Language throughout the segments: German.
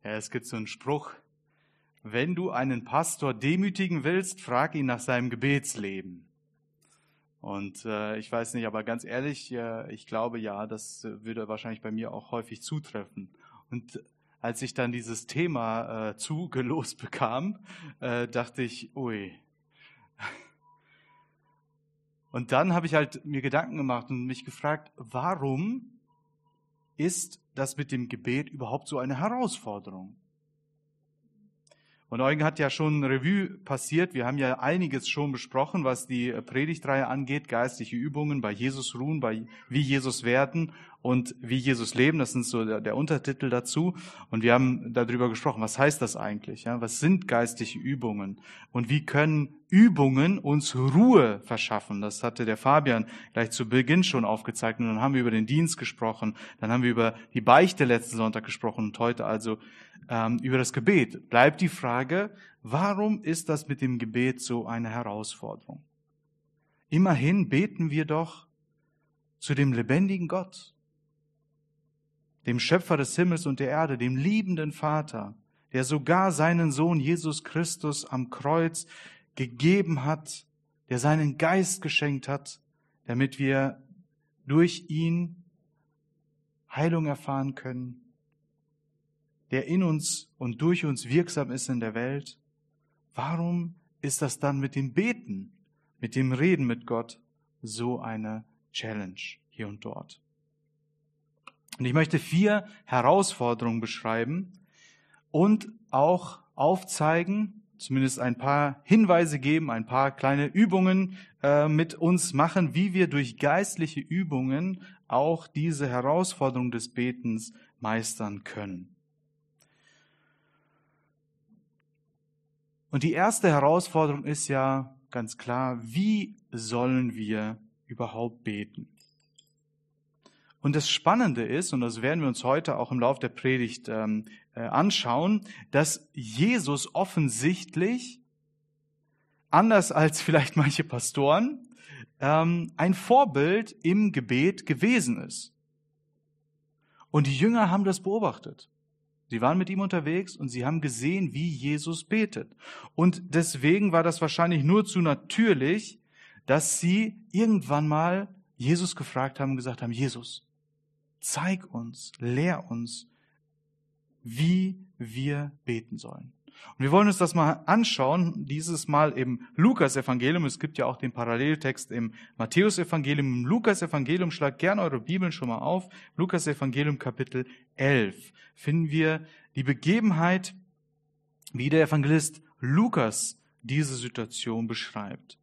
Ja, es gibt so einen Spruch: Wenn du einen Pastor demütigen willst, frag ihn nach seinem Gebetsleben. Und ich weiß nicht, aber ganz ehrlich, ich glaube, ja, das würde wahrscheinlich bei mir auch häufig zutreffen. Und als ich dann dieses Thema zugelost bekam, dachte ich, ui. Und dann habe ich halt mir Gedanken gemacht und mich gefragt, warum ist das mit dem Gebet überhaupt so eine Herausforderung? Und Eugen hat ja schon Revue passiert. Wir haben ja einiges schon besprochen, was die Predigtreihe angeht. Geistliche Übungen, bei Jesus ruhen, bei wie Jesus werden und wie Jesus leben. Das sind so der Untertitel dazu. Und wir haben darüber gesprochen, was heißt das eigentlich? Ja? Was sind geistliche Übungen? Und wie können Übungen uns Ruhe verschaffen? Das hatte der Fabian gleich zu Beginn schon aufgezeigt. Und dann haben wir über den Dienst gesprochen. Dann haben wir über die Beichte letzten Sonntag gesprochen und heute also über das Gebet. Bleibt die Frage, warum ist das mit dem Gebet so eine Herausforderung? Immerhin beten wir doch zu dem lebendigen Gott, dem Schöpfer des Himmels und der Erde, dem liebenden Vater, der sogar seinen Sohn Jesus Christus am Kreuz gegeben hat, der seinen Geist geschenkt hat, damit wir durch ihn Heilung erfahren können, der in uns und durch uns wirksam ist in der Welt. Warum ist das dann mit dem Beten, mit dem Reden mit Gott so eine Challenge hier und dort? Und ich möchte 4 Herausforderungen beschreiben und auch aufzeigen, zumindest ein paar Hinweise geben, ein paar kleine Übungen mit uns machen, wie wir durch geistliche Übungen auch diese Herausforderung des Betens meistern können. Und die erste Herausforderung ist ja ganz klar, wie sollen wir überhaupt beten? Und das Spannende ist, und das werden wir uns heute auch im Laufe der Predigt anschauen, dass Jesus offensichtlich, anders als vielleicht manche Pastoren, ein Vorbild im Gebet gewesen ist. Und die Jünger haben das beobachtet. Sie waren mit ihm unterwegs und sie haben gesehen, wie Jesus betet. Und deswegen war das wahrscheinlich nur zu natürlich, dass sie irgendwann mal Jesus gefragt haben und gesagt haben, Jesus, zeig uns, lehr uns, wie wir beten sollen. Und wir wollen uns das mal anschauen, dieses Mal im Lukas-Evangelium. Es gibt ja auch den Paralleltext im Matthäus-Evangelium. Im Lukas-Evangelium, schlagt gerne eure Bibeln schon mal auf. Lukas-Evangelium Kapitel 11 finden wir die Begebenheit, wie der Evangelist Lukas diese Situation beschreibt.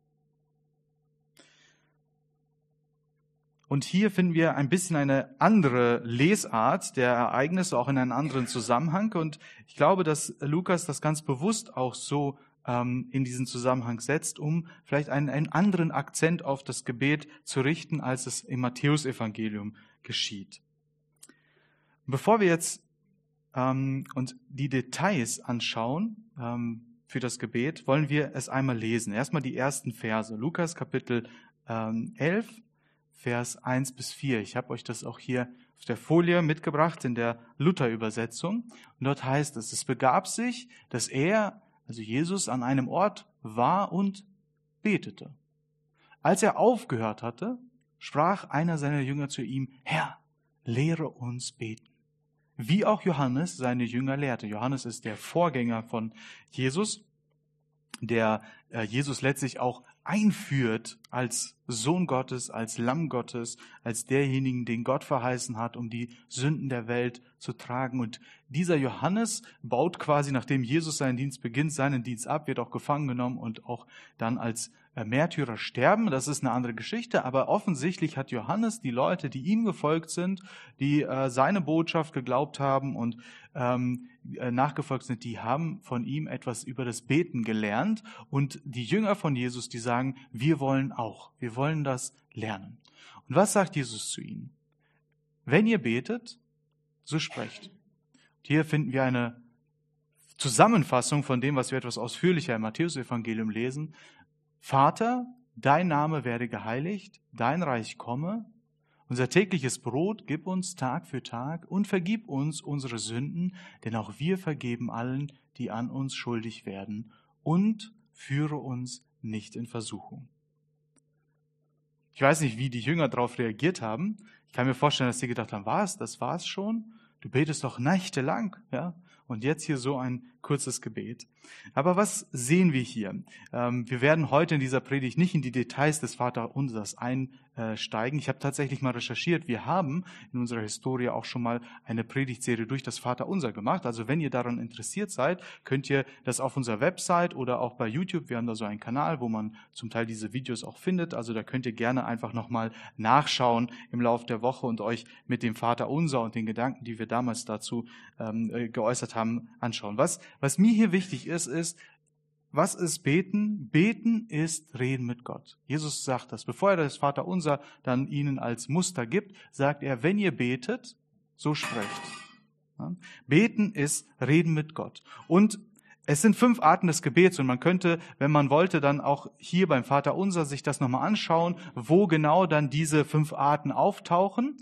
Und hier finden wir ein bisschen eine andere Lesart der Ereignisse, auch in einem anderen Zusammenhang. Und ich glaube, dass Lukas das ganz bewusst auch so in diesen Zusammenhang setzt, um vielleicht einen anderen Akzent auf das Gebet zu richten, als es im Matthäusevangelium geschieht. Bevor wir jetzt uns die Details anschauen für das Gebet, wollen wir es einmal lesen. Erstmal die ersten Verse. Lukas Kapitel 11. Vers 1 bis 4. Ich habe euch das auch hier auf der Folie mitgebracht in der Luther-Übersetzung. Und dort heißt es, es begab sich, dass er, also Jesus, an einem Ort war und betete. Als er aufgehört hatte, sprach einer seiner Jünger zu ihm, Herr, lehre uns beten. Wie auch Johannes seine Jünger lehrte. Johannes ist der Vorgänger von Jesus, der Jesus letztlich auch einführt als Sohn Gottes, als Lamm Gottes, als derjenigen, den Gott verheißen hat, um die Sünden der Welt zu tragen. Und dieser Johannes baut quasi, nachdem Jesus seinen Dienst beginnt, seinen Dienst ab, wird auch gefangen genommen und auch dann als Märtyrer sterben. Das ist eine andere Geschichte, aber offensichtlich hat Johannes die Leute, die ihm gefolgt sind, die seine Botschaft geglaubt haben und nachgefolgt sind, die haben von ihm etwas über das Beten gelernt. Und die Jünger von Jesus, die sagen, wir wollen auch, wir wollen das lernen. Und was sagt Jesus zu ihnen? Wenn ihr betet, so sprecht. Und hier finden wir eine Zusammenfassung von dem, was wir etwas ausführlicher im Matthäusevangelium lesen. Vater, dein Name werde geheiligt, dein Reich komme. Unser tägliches Brot gib uns Tag für Tag und vergib uns unsere Sünden, denn auch wir vergeben allen, die an uns schuldig werden, und führe uns nicht in Versuchung. Ich weiß nicht, wie die Jünger darauf reagiert haben. Ich kann mir vorstellen, dass sie gedacht haben, was, das war's schon? Du betest doch nächtelang, ja? Und jetzt hier so ein kurzes Gebet. Aber was sehen wir hier? Wir werden heute in dieser Predigt nicht in die Details des Vaterunsers einsteigen. Ich habe tatsächlich mal recherchiert. Wir haben in unserer Historie auch schon mal eine Predigtserie durch das Vaterunser gemacht. Also wenn ihr daran interessiert seid, könnt ihr das auf unserer Website oder auch bei YouTube. Wir haben da so einen Kanal, wo man zum Teil diese Videos auch findet. Also da könnt ihr gerne einfach nochmal nachschauen im Laufe der Woche und euch mit dem Vaterunser und den Gedanken, die wir damals dazu geäußert haben, anschauen. Was mir hier wichtig ist, was ist Beten? Beten ist Reden mit Gott. Jesus sagt das. Bevor er das Vaterunser dann ihnen als Muster gibt, sagt er, wenn ihr betet, so sprecht. Ja? Beten ist Reden mit Gott. Und es sind 5 Arten des Gebets und man könnte, wenn man wollte, dann auch hier beim Vaterunser sich das nochmal anschauen, wo genau dann diese 5 Arten auftauchen.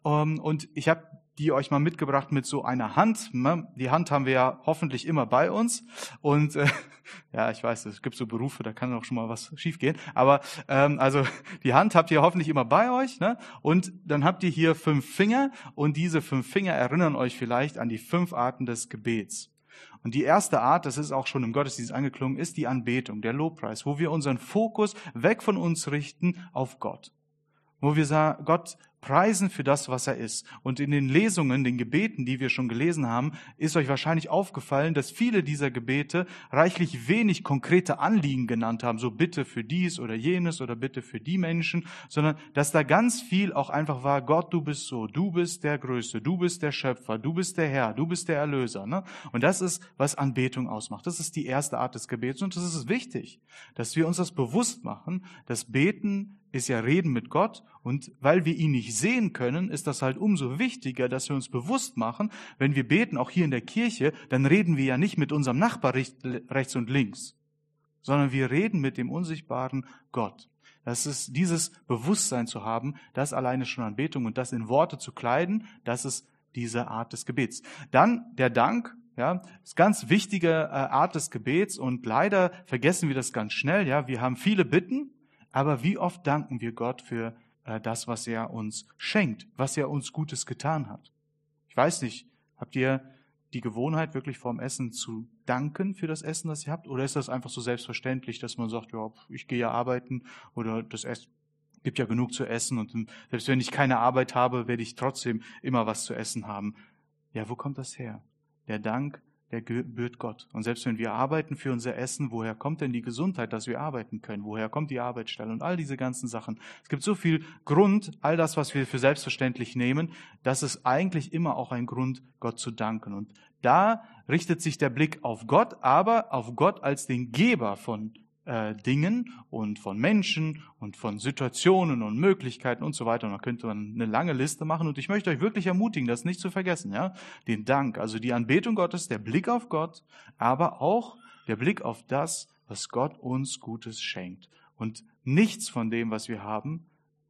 Und ich habe die euch mal mitgebracht mit so einer Hand. Die Hand haben wir ja hoffentlich immer bei uns. Und ja, ich weiß, es gibt so Berufe, da kann auch schon mal was schiefgehen. Aber also die Hand habt ihr hoffentlich immer bei euch. Ne? Und dann habt ihr hier 5 Finger. Und diese 5 Finger erinnern euch vielleicht an die 5 Arten des Gebets. Und die erste Art, das ist auch schon im Gottesdienst angeklungen, ist die Anbetung, der Lobpreis, wo wir unseren Fokus weg von uns richten auf Gott. Wo wir sagen, Gott preisen für das, was er ist. Und in den Lesungen, den Gebeten, die wir schon gelesen haben, ist euch wahrscheinlich aufgefallen, dass viele dieser Gebete reichlich wenig konkrete Anliegen genannt haben, so bitte für dies oder jenes oder bitte für die Menschen, sondern dass da ganz viel auch einfach war, Gott, du bist so, du bist der Größte, du bist der Schöpfer, du bist der Herr, du bist der Erlöser. Ne? Und das ist, was Anbetung ausmacht. Das ist die erste Art des Gebets und das ist wichtig, dass wir uns das bewusst machen, dass Beten ist ja Reden mit Gott und weil wir ihn nicht sehen können, ist das halt umso wichtiger, dass wir uns bewusst machen, wenn wir beten, auch hier in der Kirche, dann reden wir ja nicht mit unserem Nachbar rechts und links, sondern wir reden mit dem unsichtbaren Gott. Das ist dieses Bewusstsein zu haben, das alleine schon Anbetung und das in Worte zu kleiden, das ist diese Art des Gebets. Dann der Dank. Ja, ist ganz wichtige Art des Gebets und leider vergessen wir das ganz schnell. Ja, wir haben viele Bitten, aber wie oft danken wir Gott für das, was er uns schenkt, was er uns Gutes getan hat? Ich weiß nicht, habt ihr die Gewohnheit, wirklich vorm Essen zu danken für das Essen, das ihr habt? Oder ist das einfach so selbstverständlich, dass man sagt, ja, ich gehe ja arbeiten oder das Essen gibt ja genug zu essen und selbst wenn ich keine Arbeit habe, werde ich trotzdem immer was zu essen haben. Ja, wo kommt das her? Der Dank, der gebührt Gott. Und selbst wenn wir arbeiten für unser Essen, woher kommt denn die Gesundheit, dass wir arbeiten können? Woher kommt die Arbeitsstelle und all diese ganzen Sachen? Es gibt so viel Grund, all das, was wir für selbstverständlich nehmen, das ist eigentlich immer auch ein Grund, Gott zu danken. Und da richtet sich der Blick auf Gott, aber auf Gott als den Geber von Dingen und von Menschen und von Situationen und Möglichkeiten und so weiter. Und da könnte man eine lange Liste machen. Und ich möchte euch wirklich ermutigen, das nicht zu vergessen. Ja, den Dank, also die Anbetung Gottes, der Blick auf Gott, aber auch der Blick auf das, was Gott uns Gutes schenkt. Und nichts von dem, was wir haben,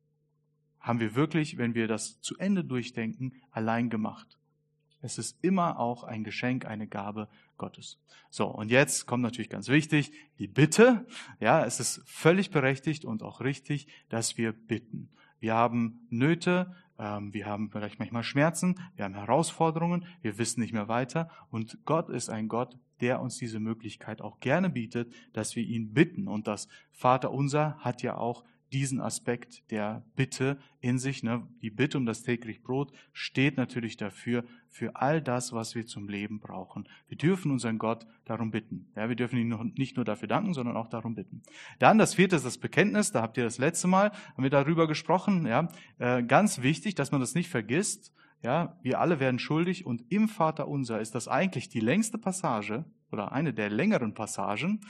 haben wir wirklich, wenn wir das zu Ende durchdenken, allein gemacht. Es ist immer auch ein Geschenk, eine Gabe Gottes. So, und jetzt kommt natürlich ganz wichtig, die Bitte. Ja, es ist völlig berechtigt und auch richtig, dass wir bitten. Wir haben Nöte, wir haben vielleicht manchmal Schmerzen, wir haben Herausforderungen, wir wissen nicht mehr weiter. Und Gott ist ein Gott, der uns diese Möglichkeit auch gerne bietet, dass wir ihn bitten. Und das Vaterunser hat ja auch diesen Aspekt der Bitte in sich. Ne? Die Bitte um das tägliche Brot steht natürlich dafür, für all das, was wir zum Leben brauchen. Wir dürfen unseren Gott darum bitten. Ja, wir dürfen ihn nicht nur dafür danken, sondern auch darum bitten. Dann das 4. ist das Bekenntnis. Da habt ihr das letzte Mal, haben wir darüber gesprochen. Ja, ganz wichtig, dass man das nicht vergisst. Ja, wir alle werden schuldig und im Vaterunser ist das eigentlich die längste Passage oder eine der längeren Passagen,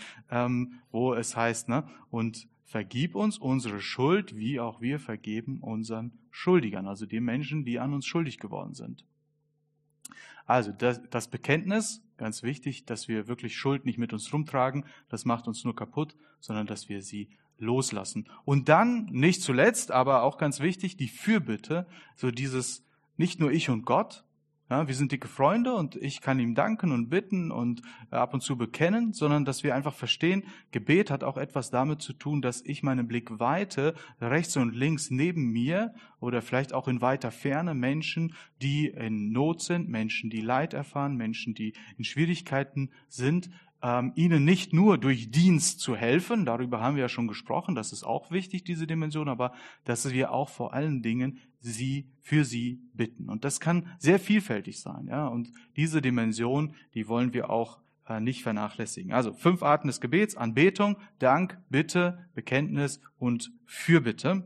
wo es heißt, ne, und vergib uns unsere Schuld, wie auch wir vergeben unseren Schuldigern, also den Menschen, die an uns schuldig geworden sind. Also das Bekenntnis, ganz wichtig, dass wir wirklich Schuld nicht mit uns rumtragen, das macht uns nur kaputt, sondern dass wir sie loslassen. Und dann, nicht zuletzt, aber auch ganz wichtig, die Fürbitte, so dieses, nicht nur ich und Gott, ja, wir sind dicke Freunde und ich kann ihm danken und bitten und ab und zu bekennen, sondern dass wir einfach verstehen, Gebet hat auch etwas damit zu tun, dass ich meinen Blick weite, rechts und links neben mir oder vielleicht auch in weiter Ferne Menschen, die in Not sind, Menschen, die Leid erfahren, Menschen, die in Schwierigkeiten sind, ihnen nicht nur durch Dienst zu helfen, darüber haben wir ja schon gesprochen, das ist auch wichtig, diese Dimension, aber dass wir auch vor allen Dingen für sie bitten. Und das kann sehr vielfältig sein, ja. Und diese Dimension, die wollen wir auch nicht vernachlässigen. Also 5 Arten des Gebets: Anbetung, Dank, Bitte, Bekenntnis und Fürbitte.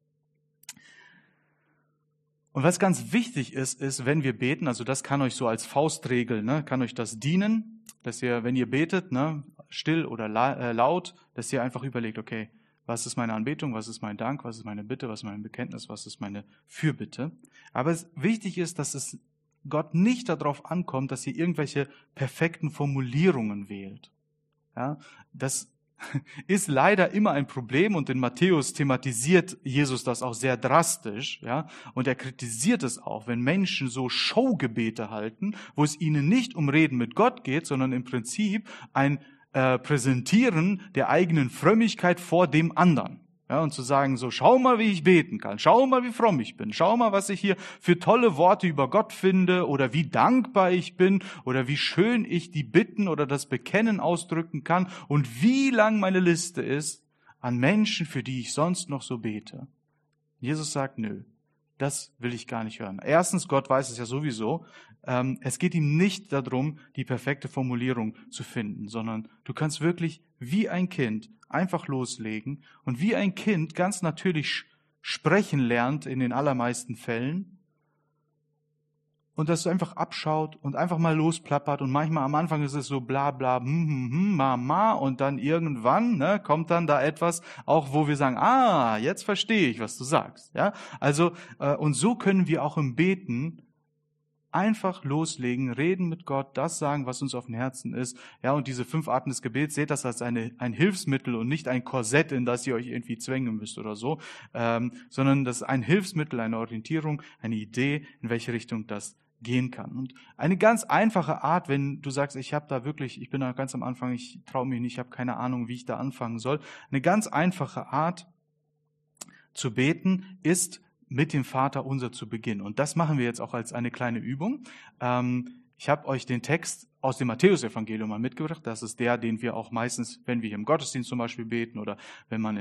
Und was ganz wichtig ist, wenn wir beten, also das kann euch so als Faustregel, kann euch das dienen, dass ihr, wenn ihr betet, still oder laut, dass ihr einfach überlegt, okay, was ist meine Anbetung, was ist mein Dank, was ist meine Bitte, was ist mein Bekenntnis, was ist meine Fürbitte. Aber wichtig ist, dass es Gott nicht darauf ankommt, dass ihr irgendwelche perfekten Formulierungen wählt. Ja, das ist leider immer ein Problem und in Matthäus thematisiert Jesus das auch sehr drastisch, ja, und er kritisiert es auch, wenn Menschen so Showgebete halten, wo es ihnen nicht um Reden mit Gott geht, sondern im Prinzip ein Präsentieren der eigenen Frömmigkeit vor dem anderen. Ja, und zu sagen so, schau mal, wie ich beten kann, schau mal, wie fromm ich bin, schau mal, was ich hier für tolle Worte über Gott finde oder wie dankbar ich bin oder wie schön ich die Bitten oder das Bekennen ausdrücken kann und wie lang meine Liste ist an Menschen, für die ich sonst noch so bete. Jesus sagt, nö, das will ich gar nicht hören. Erstens, Gott weiß es ja sowieso. Es geht ihm nicht darum, die perfekte Formulierung zu finden, sondern du kannst wirklich wie ein Kind einfach loslegen und wie ein Kind ganz natürlich sprechen lernt in den allermeisten Fällen und das einfach abschaut und einfach mal losplappert und manchmal am Anfang ist es so bla bla ma und dann irgendwann kommt dann da etwas, auch wo wir sagen, jetzt verstehe ich, was du sagst. Ja, also und so können wir auch im Beten einfach loslegen, reden mit Gott, das sagen, was uns auf dem Herzen ist. Ja, und diese 5 Arten des Gebets, seht das als ein Hilfsmittel und nicht ein Korsett, in das ihr euch irgendwie zwängen müsst oder so, sondern das ist ein Hilfsmittel, eine Orientierung, eine Idee, in welche Richtung das gehen kann. Und eine ganz einfache Art, wenn du sagst, ich bin da ganz am Anfang, ich traue mich nicht, ich habe keine Ahnung, wie ich da anfangen soll. Eine ganz einfache Art zu beten ist, mit dem Vater unser zu beginnen. Und das machen wir jetzt auch als eine kleine Übung. Ich habe euch den Text aus dem Matthäus-Evangelium mal mitgebracht. Das ist der, den wir auch meistens, wenn wir hier im Gottesdienst zum Beispiel beten oder wenn man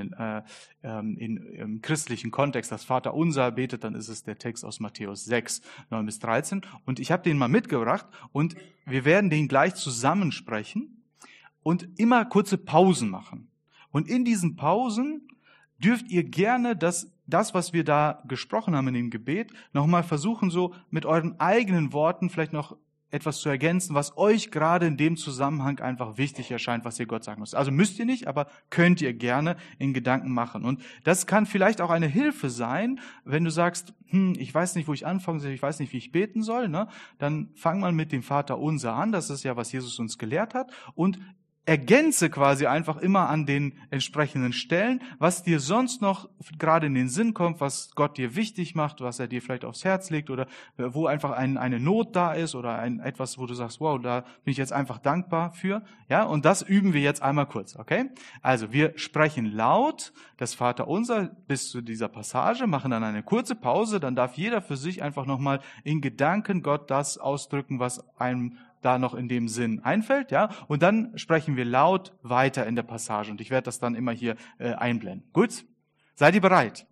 im christlichen Kontext das Vaterunser betet, dann ist es der Text aus Matthäus 6, 9 bis 13. Und ich habe den mal mitgebracht und wir werden den gleich zusammensprechen und immer kurze Pausen machen. Und in diesen Pausen dürft ihr gerne das, was wir da gesprochen haben in dem Gebet, nochmal versuchen, so mit euren eigenen Worten vielleicht noch etwas zu ergänzen, was euch gerade in dem Zusammenhang einfach wichtig erscheint, was ihr Gott sagen müsst. Also müsst ihr nicht, aber könnt ihr gerne in Gedanken machen. Und das kann vielleicht auch eine Hilfe sein, wenn du sagst, ich weiß nicht, wo ich anfangen soll, ich weiß nicht, wie ich beten soll, dann fang mal mit dem Vater unser an, das ist ja, was Jesus uns gelehrt hat, und ergänze quasi einfach immer an den entsprechenden Stellen, was dir sonst noch gerade in den Sinn kommt, was Gott dir wichtig macht, was er dir vielleicht aufs Herz legt oder wo einfach eine Not da ist oder etwas, wo du sagst, wow, da bin ich jetzt einfach dankbar für. Ja, und das üben wir jetzt einmal kurz, okay? Also wir sprechen laut das Vaterunser bis zu dieser Passage, machen dann eine kurze Pause, dann darf jeder für sich einfach nochmal in Gedanken Gott das ausdrücken, was einem da noch in dem Sinn einfällt, ja, und dann sprechen wir laut weiter in der Passage und ich werde das dann immer hier einblenden. Gut? Seid ihr bereit?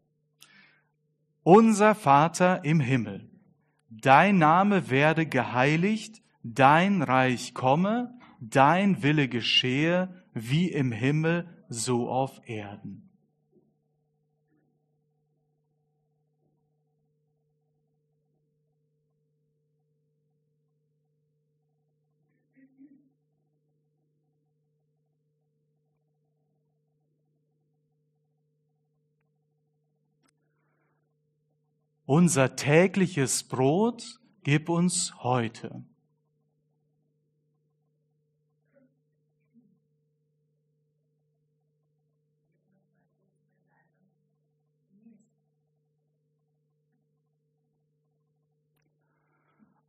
Unser Vater im Himmel, dein Name werde geheiligt, dein Reich komme, dein Wille geschehe, wie im Himmel, so auf Erden. Unser tägliches Brot gib uns heute.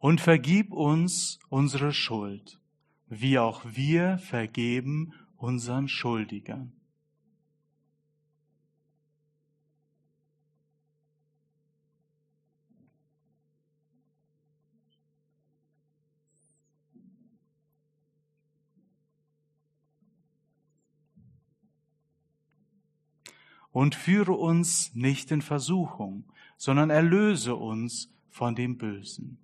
Und vergib uns unsere Schuld, wie auch wir vergeben unseren Schuldigern. Und führe uns nicht in Versuchung, sondern erlöse uns von dem Bösen.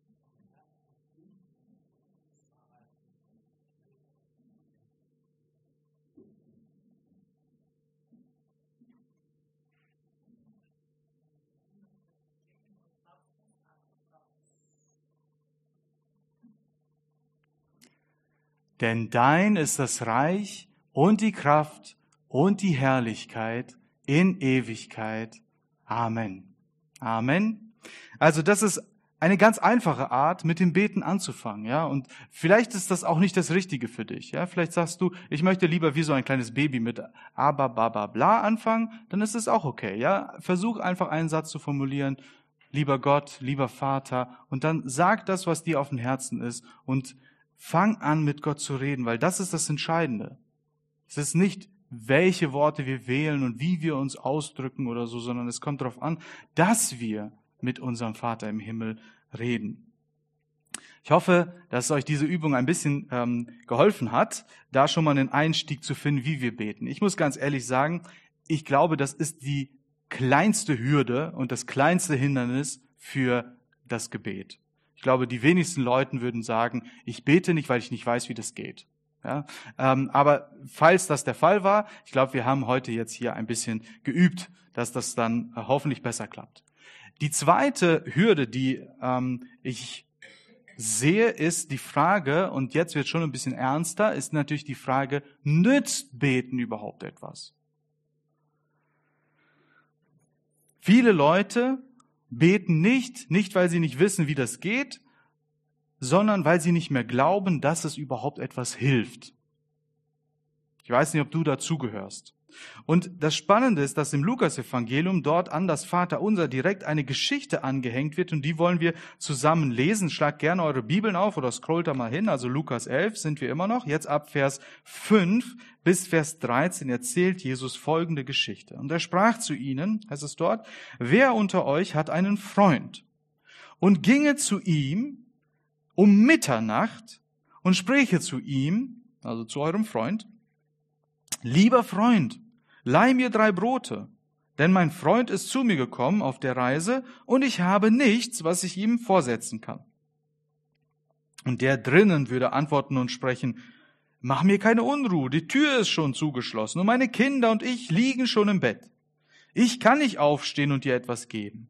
Denn dein ist das Reich und die Kraft und die Herrlichkeit in Ewigkeit. Amen. Amen. Also das ist eine ganz einfache Art, mit dem Beten anzufangen, ja. Und vielleicht ist das auch nicht das Richtige für dich, ja. Vielleicht sagst du, ich möchte lieber wie so ein kleines Baby mit aber, baba, bla anfangen, dann ist es auch okay, ja. Versuch einfach einen Satz zu formulieren, lieber Gott, lieber Vater, und dann sag das, was dir auf dem Herzen ist und fang an, mit Gott zu reden, weil das ist das Entscheidende. Es ist nicht, welche Worte wir wählen und wie wir uns ausdrücken oder so, sondern es kommt darauf an, dass wir mit unserem Vater im Himmel reden. Ich hoffe, dass euch diese Übung ein bisschen geholfen hat, da schon mal einen Einstieg zu finden, wie wir beten. Ich muss ganz ehrlich sagen, ich glaube, das ist die kleinste Hürde und das kleinste Hindernis für das Gebet. Ich glaube, die wenigsten Leute würden sagen, ich bete nicht, weil ich nicht weiß, wie das geht. Ja, aber falls das der Fall war, ich glaube, wir haben heute jetzt hier ein bisschen geübt, dass das dann hoffentlich besser klappt. Die zweite Hürde, die ich sehe, ist die Frage, und jetzt wird schon ein bisschen ernster, ist natürlich die Frage, nützt Beten überhaupt etwas? Viele Leute beten nicht, weil sie nicht wissen, wie das geht, sondern weil sie nicht mehr glauben, dass es überhaupt etwas hilft. Ich weiß nicht, ob du dazugehörst. Und das Spannende ist, dass im Lukas-Evangelium dort an das Vaterunser direkt eine Geschichte angehängt wird und die wollen wir zusammen lesen. Schlagt gerne eure Bibeln auf oder scrollt da mal hin. Also Lukas 11 sind wir immer noch. Jetzt ab Vers 5 bis Vers 13 erzählt Jesus folgende Geschichte. Und er sprach zu ihnen, heißt es dort, wer unter euch hat einen Freund und ginge zu ihm um Mitternacht und spräche zu ihm, also zu eurem Freund, lieber Freund, leih mir 3 Brote, denn mein Freund ist zu mir gekommen auf der Reise und ich habe nichts, was ich ihm vorsetzen kann. Und der drinnen würde antworten und sprechen, mach mir keine Unruhe, die Tür ist schon zugeschlossen und meine Kinder und ich liegen schon im Bett. Ich kann nicht aufstehen und dir etwas geben.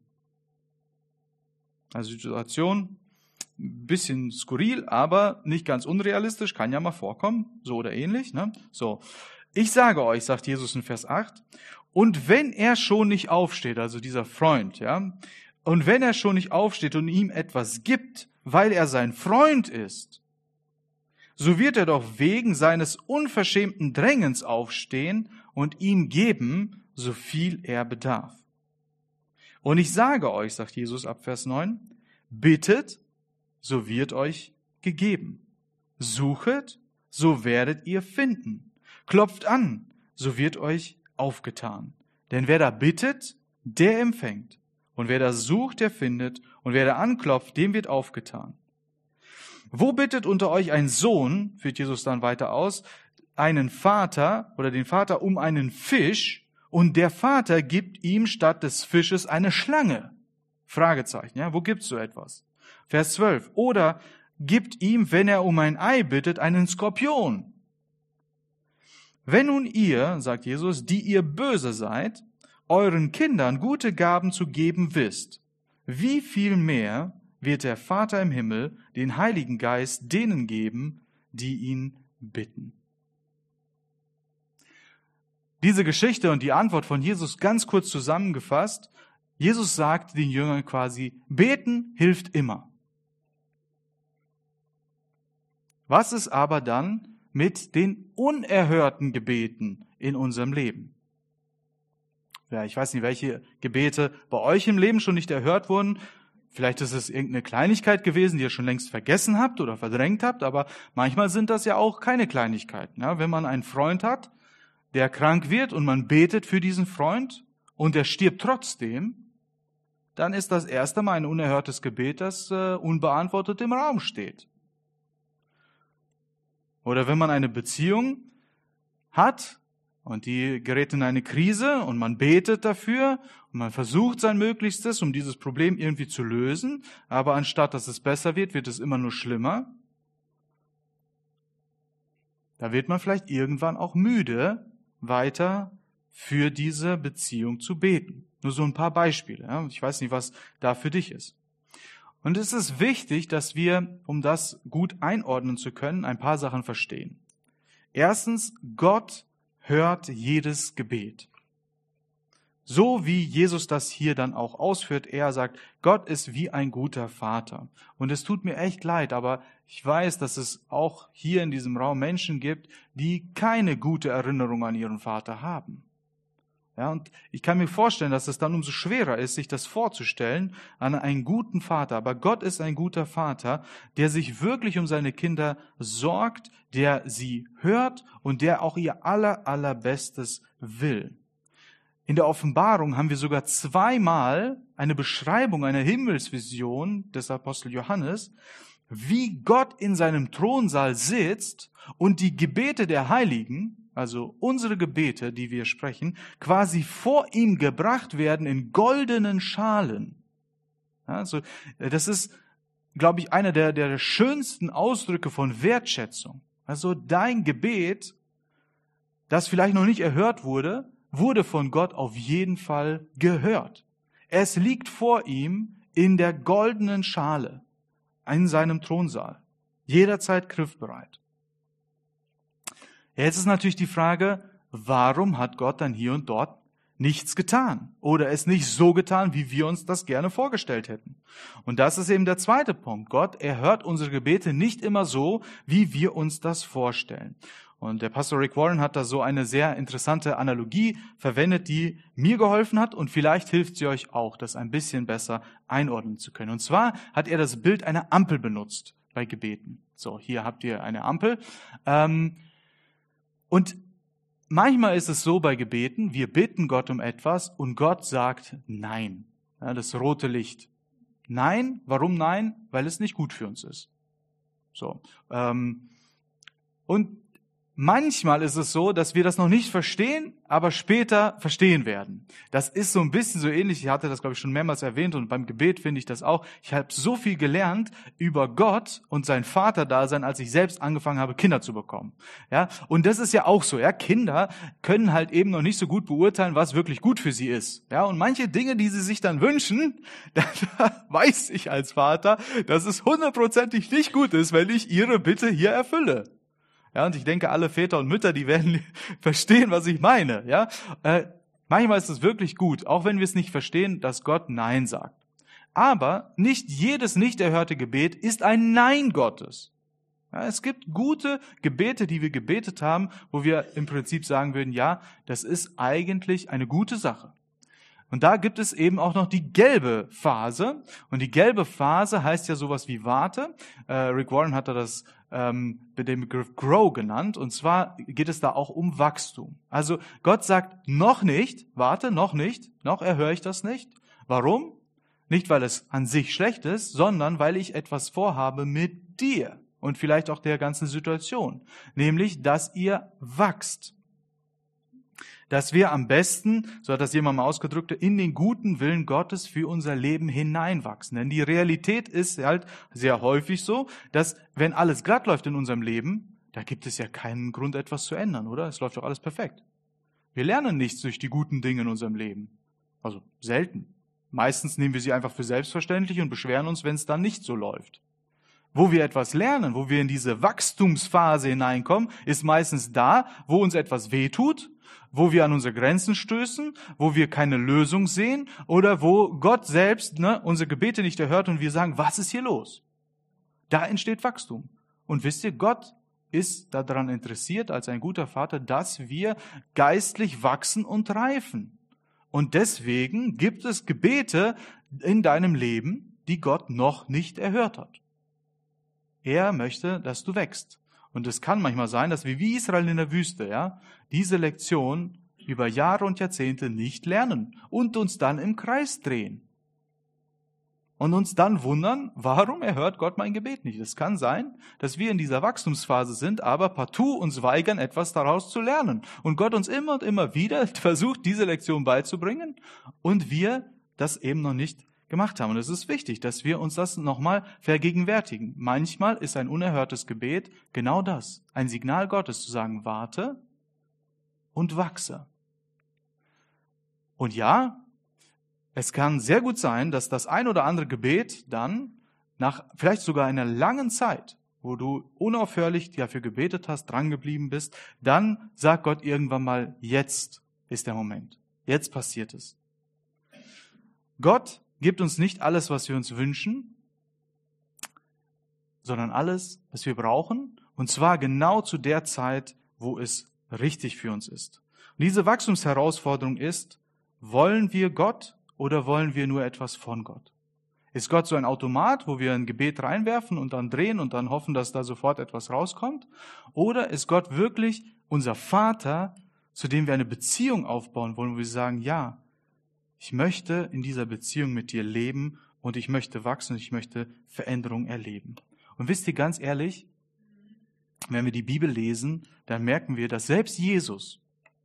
Also die Situation, ein bisschen skurril, aber nicht ganz unrealistisch, kann ja mal vorkommen, so oder ähnlich, ne? So. Ich sage euch, sagt Jesus in Vers 8, und wenn er schon nicht aufsteht, also dieser Freund, ja, und wenn er schon nicht aufsteht und ihm etwas gibt, weil er sein Freund ist, so wird er doch wegen seines unverschämten Drängens aufstehen und ihm geben, so viel er bedarf. Und ich sage euch, sagt Jesus ab Vers 9, bittet, so wird euch gegeben. Suchet, so werdet ihr finden. Klopft an, so wird euch aufgetan. Denn wer da bittet, der empfängt. Und wer da sucht, der findet. Und wer da anklopft, dem wird aufgetan. Wo bittet unter euch ein Sohn, führt Jesus dann weiter aus, einen Vater oder den Vater um einen Fisch und der Vater gibt ihm statt des Fisches eine Schlange? Fragezeichen, ja, wo gibt's so etwas? Vers 12. Oder gibt ihm, wenn er um ein Ei bittet, einen Skorpion? Wenn nun ihr, sagt Jesus, die ihr böse seid, euren Kindern gute Gaben zu geben wisst, wie viel mehr wird der Vater im Himmel den Heiligen Geist denen geben, die ihn bitten? Diese Geschichte und die Antwort von Jesus ganz kurz zusammengefasst. Jesus sagt den Jüngern quasi, beten hilft immer. Was ist aber dann mit den unerhörten Gebeten in unserem Leben? Ja, ich weiß nicht, welche Gebete bei euch im Leben schon nicht erhört wurden. Vielleicht ist es irgendeine Kleinigkeit gewesen, die ihr schon längst vergessen habt oder verdrängt habt, aber manchmal sind das ja auch keine Kleinigkeiten. Ja, wenn man einen Freund hat, der krank wird und man betet für diesen Freund und er stirbt trotzdem, dann ist das erste Mal ein unerhörtes Gebet, das unbeantwortet im Raum steht. Oder wenn man eine Beziehung hat und die gerät in eine Krise und man betet dafür und man versucht sein Möglichstes, um dieses Problem irgendwie zu lösen, aber anstatt dass es besser wird, wird es immer nur schlimmer. Da wird man vielleicht irgendwann auch müde, weiter für diese Beziehung zu beten. Nur so ein paar Beispiele. Ja? Ich weiß nicht, was da für dich ist. Und es ist wichtig, dass wir, um das gut einordnen zu können, ein paar Sachen verstehen. Erstens, Gott hört jedes Gebet. So wie Jesus das hier dann auch ausführt, er sagt, Gott ist wie ein guter Vater. Und es tut mir echt leid, aber ich weiß, dass es auch hier in diesem Raum Menschen gibt, die keine gute Erinnerung an ihren Vater haben. Ja, und ich kann mir vorstellen, dass es dann umso schwerer ist, sich das vorzustellen an einen guten Vater. Aber Gott ist ein guter Vater, der sich wirklich um seine Kinder sorgt, der sie hört und der auch ihr allerbestes will. In der Offenbarung haben wir sogar zweimal eine Beschreibung einer Himmelsvision des Apostel Johannes, wie Gott in seinem Thronsaal sitzt und die Gebete der Heiligen, also unsere Gebete, die wir sprechen, quasi vor ihm gebracht werden in goldenen Schalen. Also das ist, glaube ich, einer der schönsten Ausdrücke von Wertschätzung. Also dein Gebet, das vielleicht noch nicht erhört wurde, wurde von Gott auf jeden Fall gehört. Es liegt vor ihm in der goldenen Schale, in seinem Thronsaal, jederzeit griffbereit. Jetzt ist natürlich die Frage, warum hat Gott dann hier und dort nichts getan oder es nicht so getan, wie wir uns das gerne vorgestellt hätten? Und das ist eben der zweite Punkt. Gott erhört unsere Gebete nicht immer so, wie wir uns das vorstellen. Und der Pastor Rick Warren hat da so eine sehr interessante Analogie verwendet, die mir geholfen hat und vielleicht hilft sie euch auch, das ein bisschen besser einordnen zu können. Und zwar hat er das Bild einer Ampel benutzt bei Gebeten. So, hier habt ihr eine Ampel. Und manchmal ist es so bei Gebeten, wir bitten Gott um etwas und Gott sagt Nein. Ja, das rote Licht. Nein, warum nein? Weil es nicht gut für uns ist. So. Und manchmal ist es so, dass wir das noch nicht verstehen, aber später verstehen werden. Das ist so ein bisschen so ähnlich, ich hatte das, glaube ich, schon mehrmals erwähnt und beim Gebet finde ich das auch. Ich habe so viel gelernt über Gott und sein Vaterdasein, als ich selbst angefangen habe, Kinder zu bekommen. Ja, und das ist ja auch so, ja, Kinder können halt eben noch nicht so gut beurteilen, was wirklich gut für sie ist. Ja, und manche Dinge, die sie sich dann wünschen, da weiß ich als Vater, dass es 100%ig nicht gut ist, wenn ich ihre Bitte hier erfülle. Ja, und ich denke, alle Väter und Mütter, die werden verstehen, was ich meine. Ja, manchmal ist es wirklich gut, auch wenn wir es nicht verstehen, dass Gott Nein sagt. Aber nicht jedes nicht erhörte Gebet ist ein Nein Gottes. Ja, es gibt gute Gebete, die wir gebetet haben, wo wir im Prinzip sagen würden, ja, das ist eigentlich eine gute Sache. Und da gibt es eben auch noch die gelbe Phase. Und die gelbe Phase heißt ja sowas wie Warte. Rick Warren hat das mit dem Begriff Grow genannt. Und zwar geht es da auch um Wachstum. Also Gott sagt noch nicht, warte, noch nicht, noch erhöre ich das nicht. Warum? Nicht, weil es an sich schlecht ist, sondern weil ich etwas vorhabe mit dir und vielleicht auch der ganzen Situation. Nämlich, dass ihr wachst. Dass wir am besten, so hat das jemand mal ausgedrückt, in den guten Willen Gottes für unser Leben hineinwachsen. Denn die Realität ist halt sehr häufig so, dass wenn alles glatt läuft in unserem Leben, da gibt es ja keinen Grund, etwas zu ändern, oder? Es läuft doch alles perfekt. Wir lernen nichts durch die guten Dinge in unserem Leben. Also selten. Meistens nehmen wir sie einfach für selbstverständlich und beschweren uns, wenn es dann nicht so läuft. Wo wir etwas lernen, wo wir in diese Wachstumsphase hineinkommen, ist meistens da, wo uns etwas wehtut, wo wir an unsere Grenzen stößen, wo wir keine Lösung sehen oder wo Gott selbst unsere Gebete nicht erhört und wir sagen, was ist hier los? Da entsteht Wachstum. Und wisst ihr, Gott ist daran interessiert, als ein guter Vater, dass wir geistlich wachsen und reifen. Und deswegen gibt es Gebete in deinem Leben, die Gott noch nicht erhört hat. Er möchte, dass du wächst. Und es kann manchmal sein, dass wir wie Israel in der Wüste, ja, diese Lektion über Jahre und Jahrzehnte nicht lernen und uns dann im Kreis drehen. Und uns dann wundern, warum erhört Gott mein Gebet nicht? Es kann sein, dass wir in dieser Wachstumsphase sind, aber partout uns weigern, etwas daraus zu lernen. Und Gott uns immer und immer wieder versucht, diese Lektion beizubringen und wir das eben noch nicht gemacht haben. Und es ist wichtig, dass wir uns das nochmal vergegenwärtigen. Manchmal ist ein unerhörtes Gebet genau das. Ein Signal Gottes zu sagen, warte und wachse. Und ja, es kann sehr gut sein, dass das ein oder andere Gebet dann nach vielleicht sogar einer langen Zeit, wo du unaufhörlich dafür gebetet hast, drangeblieben bist, dann sagt Gott irgendwann mal, jetzt ist der Moment. Jetzt passiert es. Gott gibt uns nicht alles, was wir uns wünschen, sondern alles, was wir brauchen, und zwar genau zu der Zeit, wo es richtig für uns ist. Und diese Wachstumsherausforderung ist, wollen wir Gott oder wollen wir nur etwas von Gott? Ist Gott so ein Automat, wo wir ein Gebet reinwerfen und dann drehen und dann hoffen, dass da sofort etwas rauskommt? Oder ist Gott wirklich unser Vater, zu dem wir eine Beziehung aufbauen wollen, wo wir sagen, ja, ich möchte in dieser Beziehung mit dir leben und ich möchte wachsen und ich möchte Veränderung erleben. Und wisst ihr, ganz ehrlich, wenn wir die Bibel lesen, dann merken wir, dass selbst Jesus,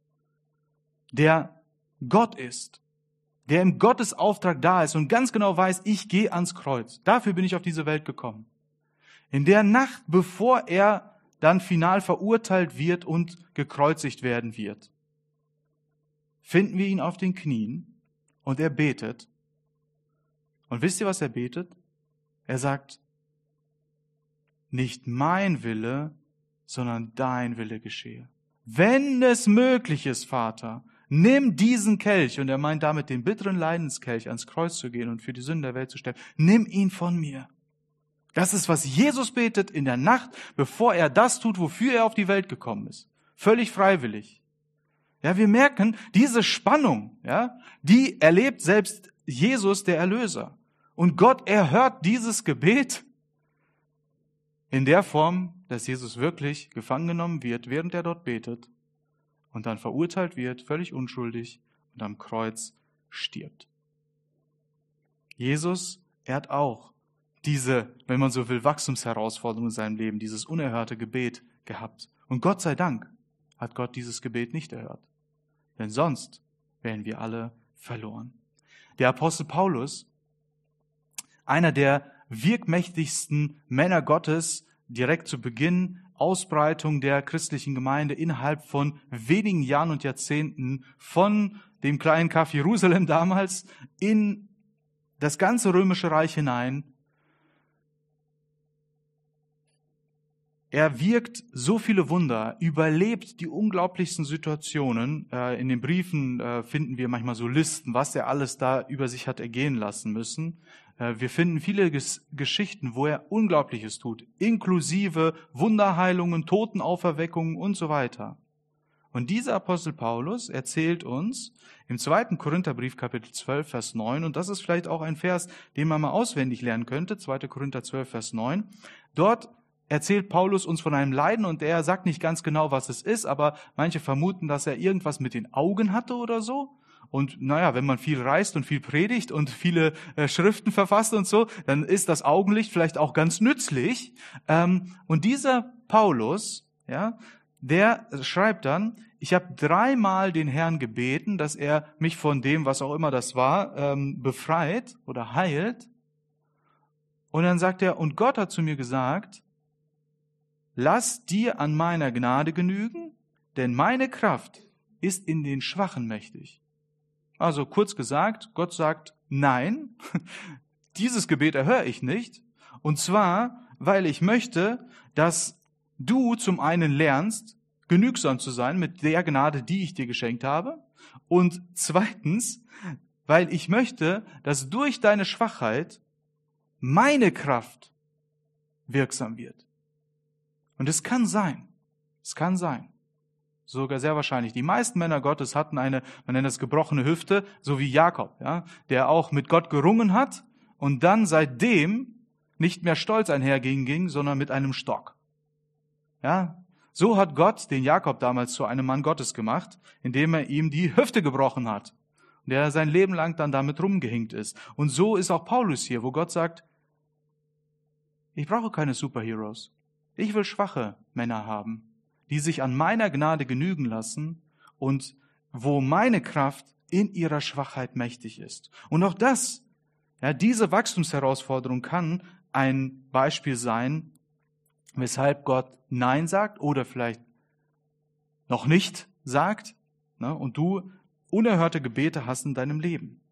der Gott ist, der im Gottesauftrag da ist und ganz genau weiß, ich gehe ans Kreuz. Dafür bin ich auf diese Welt gekommen. In der Nacht, bevor er dann final verurteilt wird und gekreuzigt werden wird, finden wir ihn auf den Knien und er betet. Und wisst ihr, was er betet? Er sagt, nicht mein Wille, sondern dein Wille geschehe. Wenn es möglich ist, Vater, nimm diesen Kelch, und er meint damit den bitteren Leidenskelch, ans Kreuz zu gehen und für die Sünden der Welt zu sterben. Nimm ihn von mir. Das ist, was Jesus betet in der Nacht, bevor er das tut, wofür er auf die Welt gekommen ist. Völlig freiwillig. Ja, wir merken, diese Spannung, ja, die erlebt selbst Jesus, der Erlöser. Und Gott erhört dieses Gebet in der Form, dass Jesus wirklich gefangen genommen wird, während er dort betet und dann verurteilt wird, völlig unschuldig und am Kreuz stirbt. Jesus, er hat auch diese, wenn man so will, Wachstumsherausforderung in seinem Leben, dieses unerhörte Gebet gehabt. Und Gott sei Dank hat Gott dieses Gebet nicht erhört. Denn sonst wären wir alle verloren. Der Apostel Paulus, einer der wirkmächtigsten Männer Gottes, direkt zu Beginn Ausbreitung der christlichen Gemeinde innerhalb von wenigen Jahren und Jahrzehnten von dem kleinen Kaff Jerusalem damals in das ganze römische Reich hinein. Er wirkt so viele Wunder, überlebt die unglaublichsten Situationen. In den Briefen finden wir manchmal so Listen, was er alles da über sich hat ergehen lassen müssen. Wir finden viele Geschichten, wo er Unglaubliches tut, inklusive Wunderheilungen, Totenauferweckungen und so weiter. Und dieser Apostel Paulus erzählt uns im 2. Korintherbrief, Kapitel 12, Vers 9, und das ist vielleicht auch ein Vers, den man mal auswendig lernen könnte, 2. Korinther 12, Vers 9. Dort erzählt Paulus uns von einem Leiden und er sagt nicht ganz genau, was es ist, aber manche vermuten, dass er irgendwas mit den Augen hatte oder so. Und naja, wenn man viel reist und viel predigt und viele Schriften verfasst und so, dann ist das Augenlicht vielleicht auch ganz nützlich. Und dieser Paulus, ja, der schreibt dann, ich habe 3-mal den Herrn gebeten, dass er mich von dem, was auch immer das war, befreit oder heilt. Und dann sagt er, und Gott hat zu mir gesagt, lass dir an meiner Gnade genügen, denn meine Kraft ist in den Schwachen mächtig. Also kurz gesagt, Gott sagt, nein, dieses Gebet erhöre ich nicht. Und zwar, weil ich möchte, dass du zum einen lernst, genügsam zu sein mit der Gnade, die ich dir geschenkt habe. Und zweitens, weil ich möchte, dass durch deine Schwachheit meine Kraft wirksam wird. Und es kann sein, sogar sehr wahrscheinlich. Die meisten Männer Gottes hatten eine, man nennt das gebrochene Hüfte, so wie Jakob, ja, der auch mit Gott gerungen hat und dann seitdem nicht mehr stolz einherging, sondern mit einem Stock. Ja, so hat Gott den Jakob damals zu einem Mann Gottes gemacht, indem er ihm die Hüfte gebrochen hat, und der sein Leben lang dann damit rumgehinkt ist. Und so ist auch Paulus hier, wo Gott sagt, ich brauche keine Superheroes. Ich will schwache Männer haben, die sich an meiner Gnade genügen lassen und wo meine Kraft in ihrer Schwachheit mächtig ist. Und auch das, ja, diese Wachstumsherausforderung kann ein Beispiel sein, weshalb Gott Nein sagt oder vielleicht noch nicht sagt, ne, und du unerhörte Gebete hast in deinem Leben.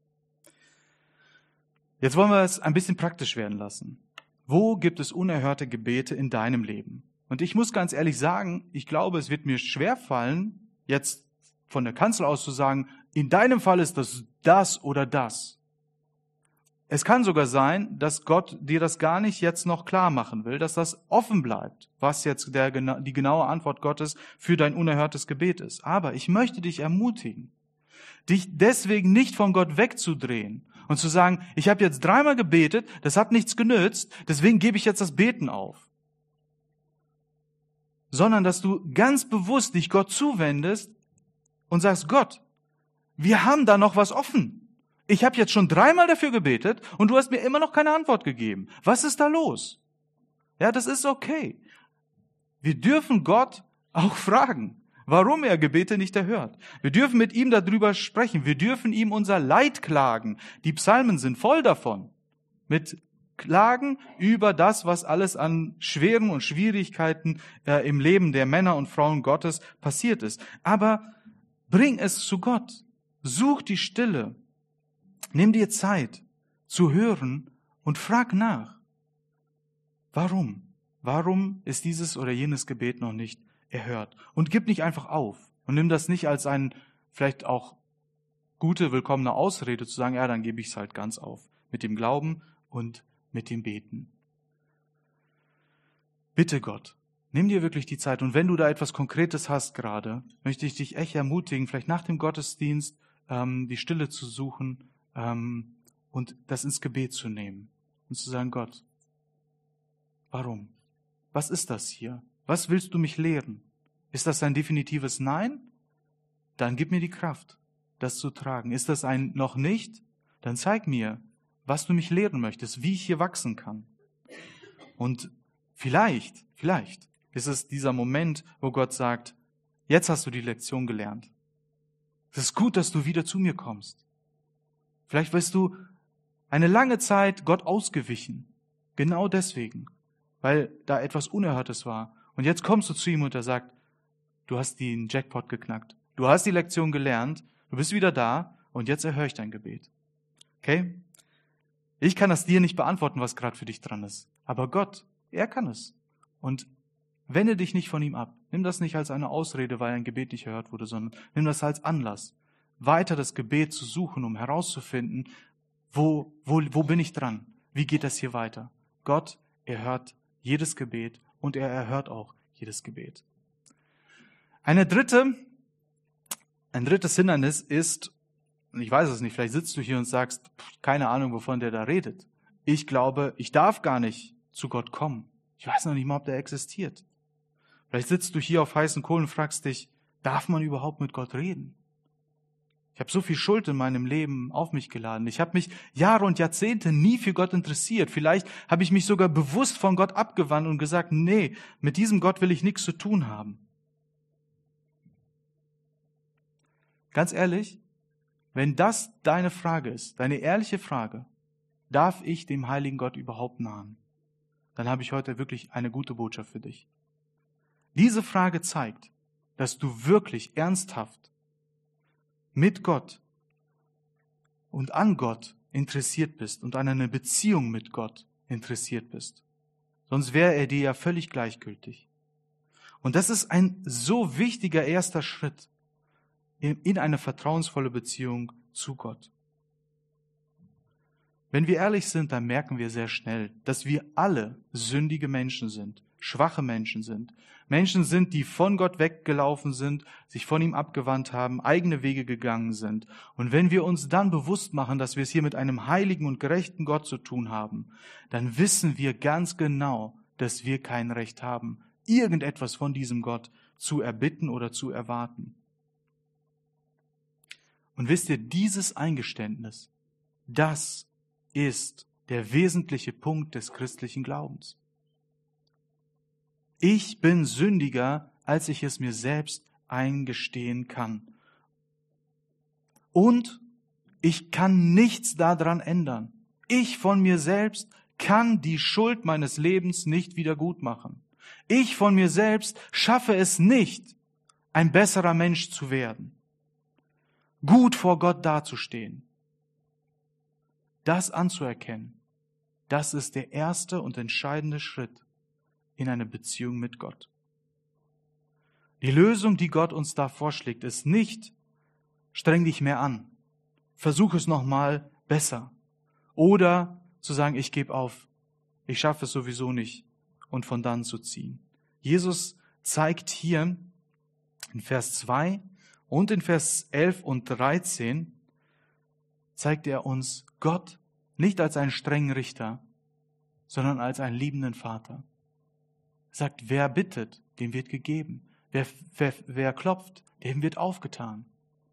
Jetzt wollen wir es ein bisschen praktisch werden lassen. Wo gibt es unerhörte Gebete in deinem Leben? Und ich muss ganz ehrlich sagen, ich glaube, es wird mir schwerfallen, jetzt von der Kanzel aus zu sagen, in deinem Fall ist das oder das. Es kann sogar sein, dass Gott dir das gar nicht jetzt noch klar machen will, dass das offen bleibt, was jetzt die genaue Antwort Gottes für dein unerhörtes Gebet ist. Aber ich möchte dich ermutigen, dich deswegen nicht von Gott wegzudrehen und zu sagen, ich habe jetzt 3-mal gebetet, das hat nichts genützt, deswegen gebe ich jetzt das Beten auf. Sondern, dass du ganz bewusst dich Gott zuwendest und sagst, Gott, wir haben da noch was offen. Ich habe jetzt schon 3-mal dafür gebetet und du hast mir immer noch keine Antwort gegeben. Was ist da los? Ja, das ist okay. Wir dürfen Gott auch fragen, warum er Gebete nicht erhört. Wir dürfen mit ihm darüber sprechen. Wir dürfen ihm unser Leid klagen. Die Psalmen sind voll davon. Mit Klagen über das, was alles an Schweren und Schwierigkeiten im Leben der Männer und Frauen Gottes passiert ist. Aber bring es zu Gott. Such die Stille. Nimm dir Zeit zu hören und frag nach. Warum? Warum ist dieses oder jenes Gebet noch nicht erhört? Und gib nicht einfach auf und nimm das nicht als ein vielleicht auch gute, willkommene Ausrede zu sagen, ja, dann gebe ich es halt ganz auf. Mit dem Glauben und mit dem Beten. Bitte Gott, nimm dir wirklich die Zeit. Und wenn du da etwas Konkretes hast gerade, möchte ich dich echt ermutigen, vielleicht nach dem Gottesdienst die Stille zu suchen, und das ins Gebet zu nehmen und zu sagen, Gott, warum? Was ist das hier? Was willst du mich lehren? Ist das ein definitives Nein? Dann gib mir die Kraft, das zu tragen. Ist das ein noch nicht? Dann zeig mir, was du mich lehren möchtest, wie ich hier wachsen kann. Und vielleicht ist es dieser Moment, wo Gott sagt, jetzt hast du die Lektion gelernt. Es ist gut, dass du wieder zu mir kommst. Vielleicht wirst du eine lange Zeit Gott ausgewichen. Genau deswegen. Weil da etwas Unerhörtes war. Und jetzt kommst du zu ihm und er sagt, du hast den Jackpot geknackt. Du hast die Lektion gelernt. Du bist wieder da. Und jetzt erhöre ich dein Gebet. Okay? Ich kann das dir nicht beantworten, was gerade für dich dran ist. Aber Gott, er kann es. Und wende dich nicht von ihm ab. Nimm das nicht als eine Ausrede, weil ein Gebet nicht erhört wurde, sondern nimm das als Anlass, weiter das Gebet zu suchen, um herauszufinden, wo bin ich dran? Wie geht das hier weiter? Gott erhört jedes Gebet und er erhört auch jedes Gebet. Ein drittes Hindernis ist, und ich weiß es nicht, vielleicht sitzt du hier und sagst, keine Ahnung, wovon der da redet. Ich glaube, ich darf gar nicht zu Gott kommen. Ich weiß noch nicht mal, ob der existiert. Vielleicht sitzt du hier auf heißen Kohlen und fragst dich, darf man überhaupt mit Gott reden? Ich habe so viel Schuld in meinem Leben auf mich geladen. Ich habe mich Jahre und Jahrzehnte nie für Gott interessiert. Vielleicht habe ich mich sogar bewusst von Gott abgewandt und gesagt, nee, mit diesem Gott will ich nichts zu tun haben. Ganz ehrlich, wenn das deine Frage ist, deine ehrliche Frage, darf ich dem heiligen Gott überhaupt nahen? Dann habe ich heute wirklich eine gute Botschaft für dich. Diese Frage zeigt, dass du wirklich ernsthaft mit Gott und an Gott interessiert bist und an einer Beziehung mit Gott interessiert bist. Sonst wäre er dir ja völlig gleichgültig. Und das ist ein so wichtiger erster Schritt in eine vertrauensvolle Beziehung zu Gott. Wenn wir ehrlich sind, dann merken wir sehr schnell, dass wir alle sündige Menschen sind, schwache Menschen sind. Menschen sind, die von Gott weggelaufen sind, sich von ihm abgewandt haben, eigene Wege gegangen sind. Und wenn wir uns dann bewusst machen, dass wir es hier mit einem heiligen und gerechten Gott zu tun haben, dann wissen wir ganz genau, dass wir kein Recht haben, irgendetwas von diesem Gott zu erbitten oder zu erwarten. Und wisst ihr, dieses Eingeständnis, das ist der wesentliche Punkt des christlichen Glaubens. Ich bin sündiger, als ich es mir selbst eingestehen kann. Und ich kann nichts daran ändern. Ich von mir selbst kann die Schuld meines Lebens nicht wieder gut machen. Ich von mir selbst schaffe es nicht, ein besserer Mensch zu werden, gut vor Gott dazustehen. Das anzuerkennen, das ist der erste und entscheidende Schritt in eine Beziehung mit Gott. Die Lösung, die Gott uns da vorschlägt, ist nicht, streng dich mehr an, versuch es nochmal besser. Oder zu sagen, ich gebe auf, ich schaffe es sowieso nicht und von dann zu ziehen. Jesus zeigt hier in Vers 2 und in Vers 11 und 13, zeigt er uns Gott nicht als einen strengen Richter, sondern als einen liebenden Vater. Er sagt, wer bittet, dem wird gegeben. Wer klopft, dem wird aufgetan.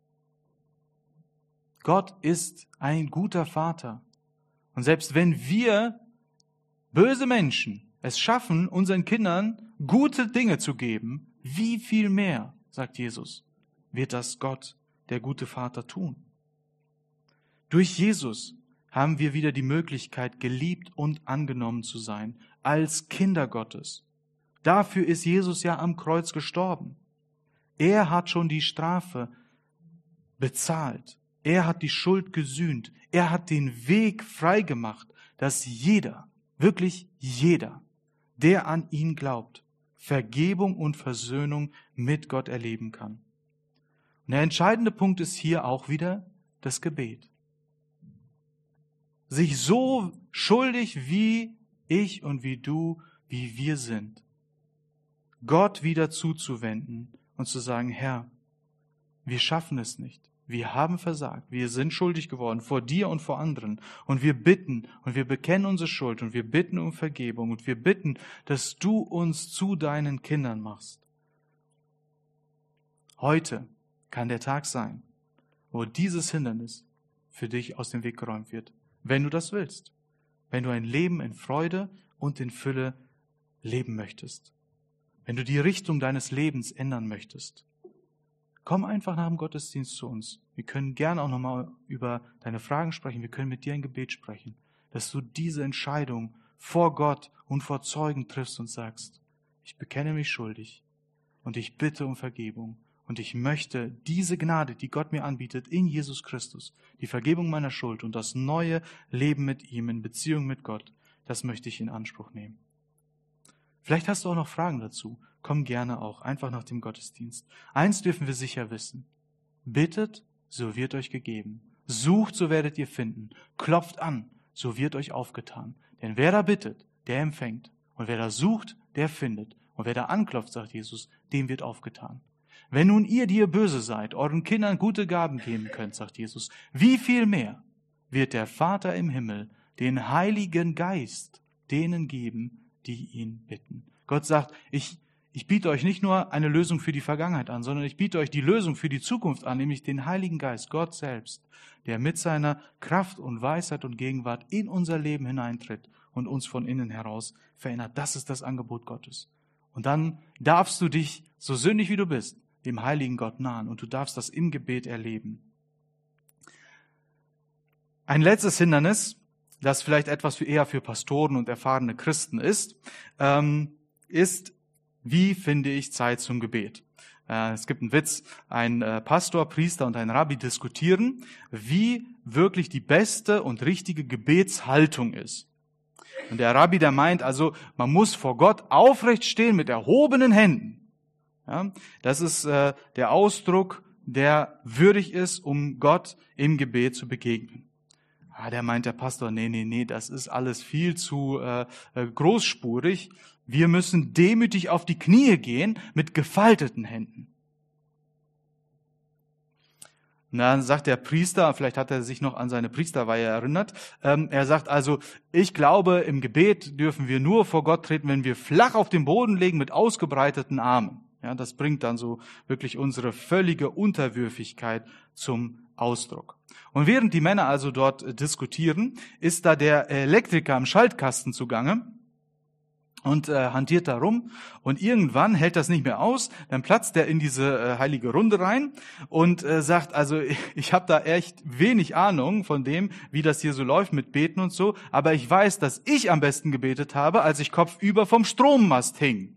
Gott ist ein guter Vater. Und selbst wenn wir, böse Menschen, es schaffen, unseren Kindern gute Dinge zu geben, wie viel mehr, sagt Jesus, wird das Gott, der gute Vater, tun. Durch Jesus haben wir wieder die Möglichkeit, geliebt und angenommen zu sein, als Kinder Gottes. Dafür ist Jesus ja am Kreuz gestorben. Er hat schon die Strafe bezahlt. Er hat die Schuld gesühnt. Er hat den Weg freigemacht, dass jeder, wirklich jeder, der an ihn glaubt, Vergebung und Versöhnung mit Gott erleben kann. Und der entscheidende Punkt ist hier auch wieder das Gebet. Sich so schuldig wie ich und wie du, wie wir sind, Gott wieder zuzuwenden und zu sagen, Herr, wir schaffen es nicht. Wir haben versagt. Wir sind schuldig geworden vor dir und vor anderen. Und wir bitten und wir bekennen unsere Schuld und wir bitten um Vergebung und wir bitten, dass du uns zu deinen Kindern machst. Heute kann der Tag sein, wo dieses Hindernis für dich aus dem Weg geräumt wird, wenn du das willst. Wenn du ein Leben in Freude und in Fülle leben möchtest. Wenn du die Richtung deines Lebens ändern möchtest. Komm einfach nach dem Gottesdienst zu uns. Wir können gerne auch nochmal über deine Fragen sprechen. Wir können mit dir ein Gebet sprechen, dass du diese Entscheidung vor Gott und vor Zeugen triffst und sagst, ich bekenne mich schuldig und ich bitte um Vergebung und ich möchte diese Gnade, die Gott mir anbietet in Jesus Christus, die Vergebung meiner Schuld und das neue Leben mit ihm in Beziehung mit Gott, das möchte ich in Anspruch nehmen. Vielleicht hast du auch noch Fragen dazu. Komm gerne auch, einfach nach dem Gottesdienst. Eins dürfen wir sicher wissen. Bittet, so wird euch gegeben. Sucht, so werdet ihr finden. Klopft an, so wird euch aufgetan. Denn wer da bittet, der empfängt. Und wer da sucht, der findet. Und wer da anklopft, sagt Jesus, dem wird aufgetan. Wenn nun ihr, die ihr böse seid, euren Kindern gute Gaben geben könnt, sagt Jesus, wie viel mehr wird der Vater im Himmel den Heiligen Geist denen geben, die ihn bitten. Gott sagt, ich biete euch nicht nur eine Lösung für die Vergangenheit an, sondern ich biete euch die Lösung für die Zukunft an, nämlich den Heiligen Geist, Gott selbst, der mit seiner Kraft und Weisheit und Gegenwart in unser Leben hineintritt und uns von innen heraus verändert. Das ist das Angebot Gottes. Und dann darfst du dich, so sündig wie du bist, dem heiligen Gott nahen und du darfst das im Gebet erleben. Ein letztes Hindernis, das vielleicht etwas eher für Pastoren und erfahrene Christen ist, wie finde ich Zeit zum Gebet? Es gibt einen Witz, ein Pastor, Priester und ein Rabbi diskutieren, wie wirklich die beste und richtige Gebetshaltung ist. Und der Rabbi, der meint also, man muss vor Gott aufrecht stehen mit erhobenen Händen. Ja, das ist der Ausdruck, der würdig ist, um Gott im Gebet zu begegnen. Der meint der Pastor, nee, das ist alles viel zu großspurig. Wir müssen demütig auf die Knie gehen mit gefalteten Händen. Und dann sagt der Priester, vielleicht hat er sich noch an seine Priesterweihe erinnert, er sagt also, ich glaube, im Gebet dürfen wir nur vor Gott treten, wenn wir flach auf den Boden legen mit ausgebreiteten Armen. Ja, das bringt dann so wirklich unsere völlige Unterwürfigkeit zum Ausdruck. Und während die Männer also dort diskutieren, ist da der Elektriker am Schaltkasten zugange und hantiert da rum, und irgendwann hält das nicht mehr aus, dann platzt er in diese heilige Runde rein und sagt, also ich habe da echt wenig Ahnung von dem, wie das hier so läuft mit Beten und so, aber ich weiß, dass ich am besten gebetet habe, als ich kopfüber vom Strommast hing.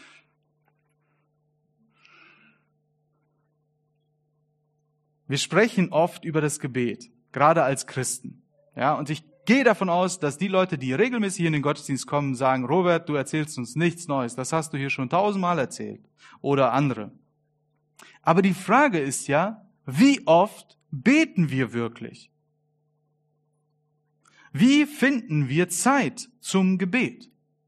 Wir sprechen oft über das Gebet, gerade als Christen. Ja, und ich gehe davon aus, dass die Leute, die regelmäßig in den Gottesdienst kommen, sagen, Robert, du erzählst uns nichts Neues, das hast du hier schon 1000-mal erzählt. Oder andere. Aber die Frage ist ja, wie oft beten wir wirklich? Wie finden wir Zeit zum Gebet?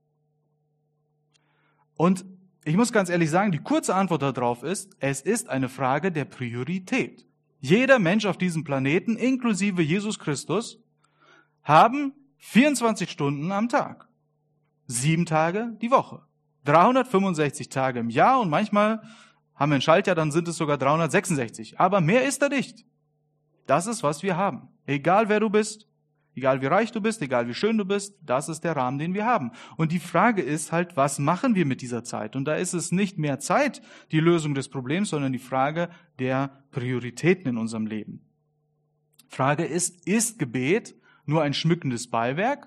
Und ich muss ganz ehrlich sagen, die kurze Antwort darauf ist, es ist eine Frage der Priorität. Jeder Mensch auf diesem Planeten, inklusive Jesus Christus, haben 24 Stunden am Tag, 7 Tage die Woche, 365 Tage im Jahr, und manchmal haben wir ein Schaltjahr, dann sind es sogar 366. Aber mehr ist da nicht. Das ist, was wir haben. Egal wer du bist, egal wie reich du bist, egal wie schön du bist, das ist der Rahmen, den wir haben. Und die Frage ist halt, was machen wir mit dieser Zeit? Und da ist es nicht mehr Zeit, die Lösung des Problems, sondern die Frage der Prioritäten in unserem Leben. Frage ist Gebet nur ein schmückendes Beiwerk?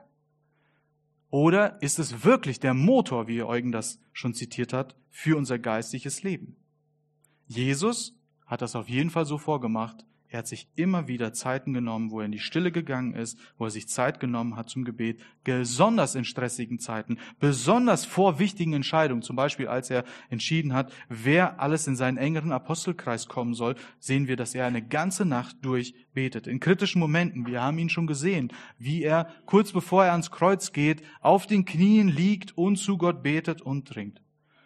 Oder ist es wirklich der Motor, wie Eugen das schon zitiert hat, für unser geistliches Leben? Jesus hat das auf jeden Fall so vorgemacht. Er hat sich immer wieder Zeiten genommen, wo er in die Stille gegangen ist, wo er sich Zeit genommen hat zum Gebet, besonders in stressigen Zeiten, besonders vor wichtigen Entscheidungen, zum Beispiel als er entschieden hat, wer alles in seinen engeren Apostelkreis kommen soll, sehen wir, dass er eine ganze Nacht durch betet. In kritischen Momenten, wir haben ihn schon gesehen, wie er kurz bevor er ans Kreuz geht, auf den Knien liegt und zu Gott betet und ringt.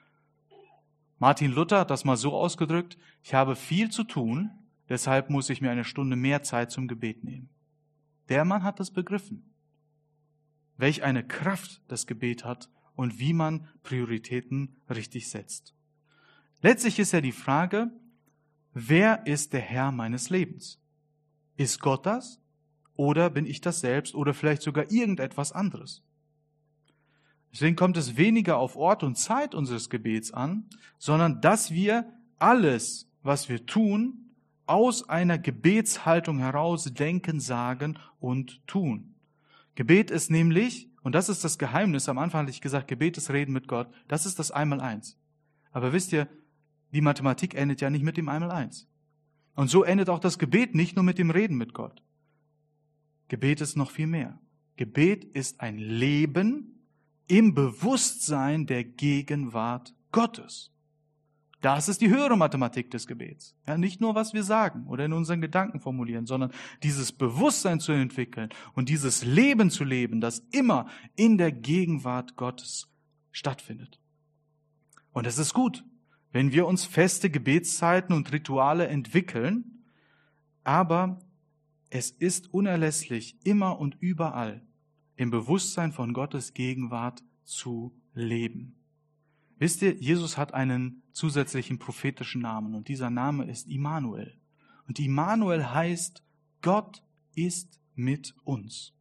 Martin Luther hat das mal so ausgedrückt, ich habe viel zu tun, deshalb muss ich mir eine Stunde mehr Zeit zum Gebet nehmen. Der Mann hat das begriffen. Welch eine Kraft das Gebet hat und wie man Prioritäten richtig setzt. Letztlich ist ja die Frage, wer ist der Herr meines Lebens? Ist Gott das? Oder bin ich das selbst? Oder vielleicht sogar irgendetwas anderes? Deswegen kommt es weniger auf Ort und Zeit unseres Gebets an, sondern dass wir alles, was wir tun, aus einer Gebetshaltung heraus denken, sagen und tun. Gebet ist nämlich, und das ist das Geheimnis, am Anfang hatte ich gesagt, Gebet ist Reden mit Gott, das ist das Einmaleins. Aber wisst ihr, die Mathematik endet ja nicht mit dem Einmaleins. Und so endet auch das Gebet nicht nur mit dem Reden mit Gott. Gebet ist noch viel mehr. Gebet ist ein Leben im Bewusstsein der Gegenwart Gottes. Das ist die höhere Mathematik des Gebets. Ja, nicht nur, was wir sagen oder in unseren Gedanken formulieren, sondern dieses Bewusstsein zu entwickeln und dieses Leben zu leben, das immer in der Gegenwart Gottes stattfindet. Und es ist gut, wenn wir uns feste Gebetszeiten und Rituale entwickeln, aber es ist unerlässlich, immer und überall im Bewusstsein von Gottes Gegenwart zu leben. Wisst ihr, Jesus hat einen zusätzlichen prophetischen Namen und dieser Name ist Immanuel. Und Immanuel heißt, Gott ist mit uns.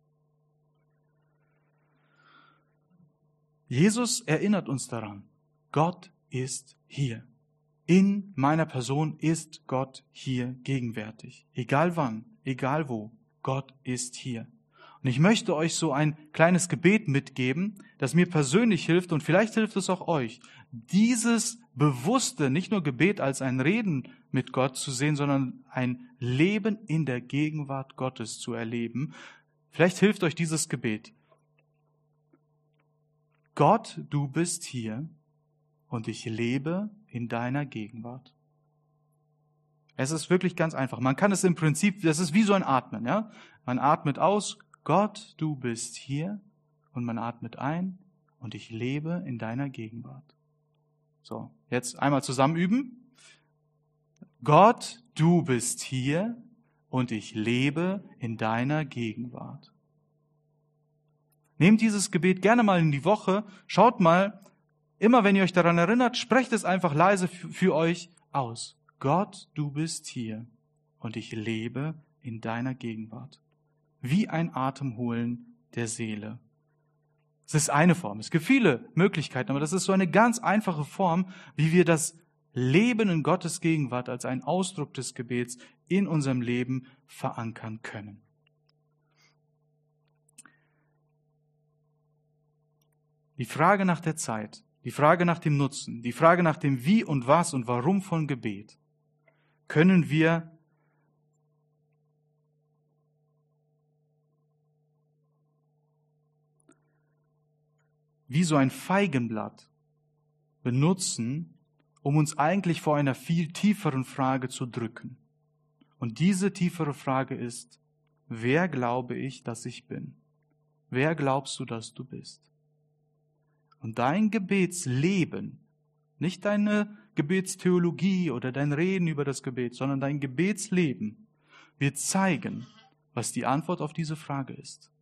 Jesus erinnert uns daran, Gott ist hier. In meiner Person ist Gott hier gegenwärtig. Egal wann, egal wo, Gott ist hier. Und ich möchte euch so ein kleines Gebet mitgeben, das mir persönlich hilft und vielleicht hilft es auch euch, dieses bewusste, nicht nur Gebet als ein Reden mit Gott zu sehen, sondern ein Leben in der Gegenwart Gottes zu erleben. Vielleicht hilft euch dieses Gebet. Gott, du bist hier und ich lebe in deiner Gegenwart. Es ist wirklich ganz einfach. Man kann es im Prinzip, das ist wie so ein Atmen, ja? Man atmet aus, Gott, du bist hier, und man atmet ein und ich lebe in deiner Gegenwart. So, jetzt einmal zusammen üben. Gott, du bist hier und ich lebe in deiner Gegenwart. Nehmt dieses Gebet gerne mal in die Woche. Schaut mal, immer wenn ihr euch daran erinnert, sprecht es einfach leise für euch aus. Gott, du bist hier und ich lebe in deiner Gegenwart. Wie ein Atemholen der Seele. Es ist eine Form. Es gibt viele Möglichkeiten, aber das ist so eine ganz einfache Form, wie wir das Leben in Gottes Gegenwart als einen Ausdruck des Gebets in unserem Leben verankern können. Die Frage nach der Zeit, die Frage nach dem Nutzen, die Frage nach dem Wie und Was und Warum von Gebet können wir wie so ein Feigenblatt benutzen, um uns eigentlich vor einer viel tieferen Frage zu drücken. Und diese tiefere Frage ist, wer glaube ich, dass ich bin? Wer glaubst du, dass du bist? Und dein Gebetsleben, nicht deine Gebetstheologie oder dein Reden über das Gebet, sondern dein Gebetsleben wird zeigen, was die Antwort auf diese Frage ist.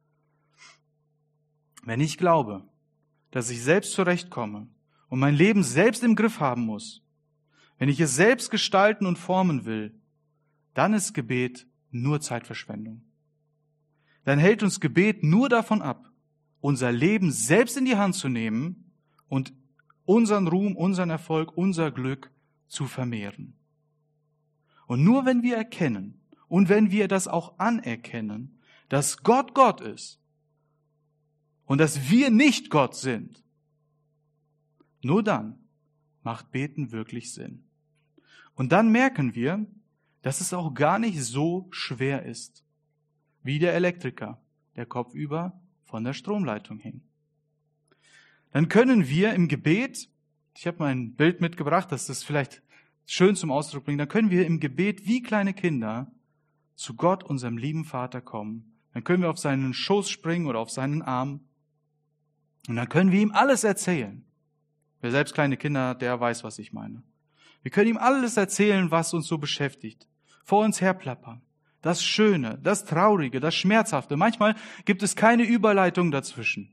Wenn ich glaube, dass ich selbst zurechtkomme und mein Leben selbst im Griff haben muss, wenn ich es selbst gestalten und formen will, dann ist Gebet nur Zeitverschwendung. Dann hält uns Gebet nur davon ab, unser Leben selbst in die Hand zu nehmen und unseren Ruhm, unseren Erfolg, unser Glück zu vermehren. Und nur wenn wir erkennen und wenn wir das auch anerkennen, dass Gott Gott ist und dass wir nicht Gott sind, nur dann macht Beten wirklich Sinn. Und dann merken wir, dass es auch gar nicht so schwer ist, wie der Elektriker, der kopfüber von der Stromleitung hing. Dann können wir im Gebet, ich habe mal ein Bild mitgebracht, das das vielleicht schön zum Ausdruck bringt, dann können wir im Gebet wie kleine Kinder zu Gott, unserem lieben Vater, kommen. Dann können wir auf seinen Schoß springen oder auf seinen Arm und dann können wir ihm alles erzählen. Wer selbst kleine Kinder hat, der weiß, was ich meine. Wir können ihm alles erzählen, was uns so beschäftigt, vor uns herplappern. Das Schöne, das Traurige, das Schmerzhafte. Manchmal gibt es keine Überleitung dazwischen.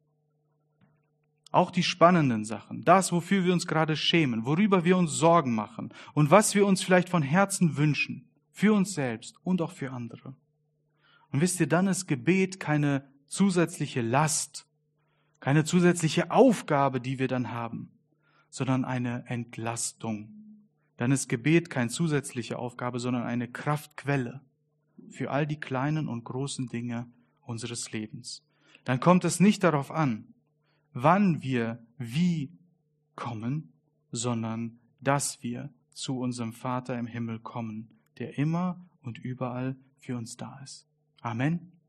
Auch die spannenden Sachen, das, wofür wir uns gerade schämen, worüber wir uns Sorgen machen und was wir uns vielleicht von Herzen wünschen, für uns selbst und auch für andere. Und wisst ihr, dann ist Gebet keine zusätzliche Last, keine zusätzliche Aufgabe, die wir dann haben, sondern eine Entlastung. Dann ist Gebet keine zusätzliche Aufgabe, sondern eine Kraftquelle für all die kleinen und großen Dinge unseres Lebens. Dann kommt es nicht darauf an, wann wir wie kommen, sondern dass wir zu unserem Vater im Himmel kommen, der immer und überall für uns da ist. Amen.